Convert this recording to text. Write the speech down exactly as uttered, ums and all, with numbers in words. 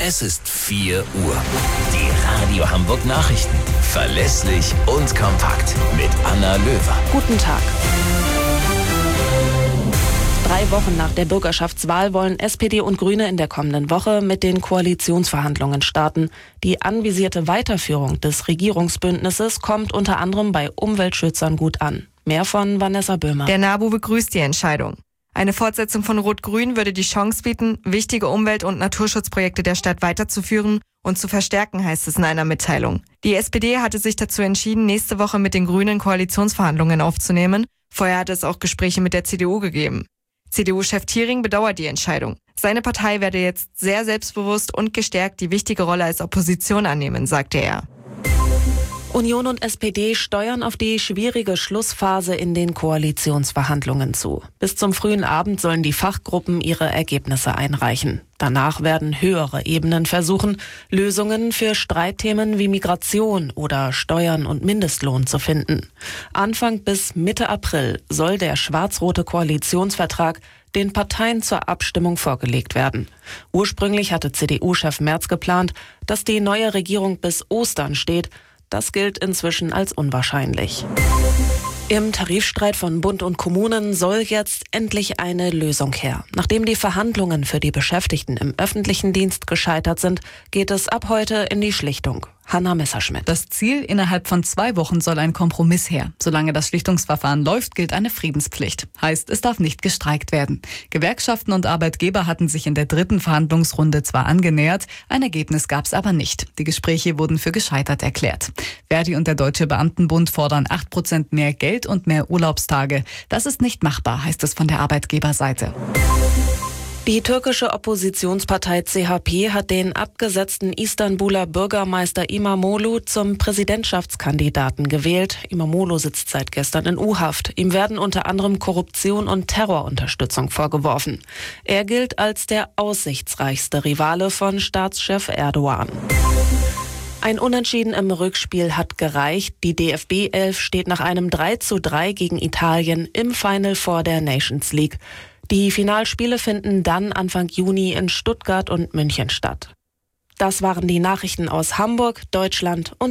Es ist vier Uhr. Die Radio Hamburg Nachrichten. Verlässlich und kompakt mit Anna Löwer. Guten Tag. Drei Wochen nach der Bürgerschaftswahl wollen S P D und Grüne in der kommenden Woche mit den Koalitionsverhandlungen starten. Die anvisierte Weiterführung des Regierungsbündnisses kommt unter anderem bei Umweltschützern gut an. Mehr von Vanessa Böhmer. Der NABU begrüßt die Entscheidung. Eine Fortsetzung von Rot-Grün würde die Chance bieten, wichtige Umwelt- und Naturschutzprojekte der Stadt weiterzuführen und zu verstärken, heißt es in einer Mitteilung. Die S P D hatte sich dazu entschieden, nächste Woche mit den Grünen Koalitionsverhandlungen aufzunehmen. Vorher hatte es auch Gespräche mit der C D U gegeben. C D U-Chef Thiering bedauert die Entscheidung. Seine Partei werde jetzt sehr selbstbewusst und gestärkt die wichtige Rolle als Opposition annehmen, sagte er. Union und S P D steuern auf die schwierige Schlussphase in den Koalitionsverhandlungen zu. Bis zum frühen Abend sollen die Fachgruppen ihre Ergebnisse einreichen. Danach werden höhere Ebenen versuchen, Lösungen für Streitthemen wie Migration oder Steuern und Mindestlohn zu finden. Anfang bis Mitte April soll der schwarz-rote Koalitionsvertrag den Parteien zur Abstimmung vorgelegt werden. Ursprünglich hatte C D U-Chef Merz geplant, dass die neue Regierung bis Ostern steht. Das gilt inzwischen als unwahrscheinlich. Im Tarifstreit von Bund und Kommunen soll jetzt endlich eine Lösung her. Nachdem die Verhandlungen für die Beschäftigten im öffentlichen Dienst gescheitert sind, geht es ab heute in die Schlichtung. Hanna Messerschmidt. Das Ziel, innerhalb von zwei Wochen soll ein Kompromiss her. Solange das Schlichtungsverfahren läuft, gilt eine Friedenspflicht. Heißt, es darf nicht gestreikt werden. Gewerkschaften und Arbeitgeber hatten sich in der dritten Verhandlungsrunde zwar angenähert, ein Ergebnis gab es aber nicht. Die Gespräche wurden für gescheitert erklärt. Verdi und der Deutsche Beamtenbund fordern acht Prozent mehr Geld und mehr Urlaubstage. Das ist nicht machbar, heißt es von der Arbeitgeberseite. Die türkische Oppositionspartei C H P hat den abgesetzten Istanbuler Bürgermeister İmamoğlu zum Präsidentschaftskandidaten gewählt. İmamoğlu sitzt seit gestern in U-Haft. Ihm werden unter anderem Korruption und Terrorunterstützung vorgeworfen. Er gilt als der aussichtsreichste Rivale von Staatschef Erdogan. Ein Unentschieden im Rückspiel hat gereicht. Die D F B elf steht nach einem drei zu drei gegen Italien im Final Four der Nations League. Die Finalspiele finden dann Anfang Juni in Stuttgart und München statt. Das waren die Nachrichten aus Hamburg, Deutschland und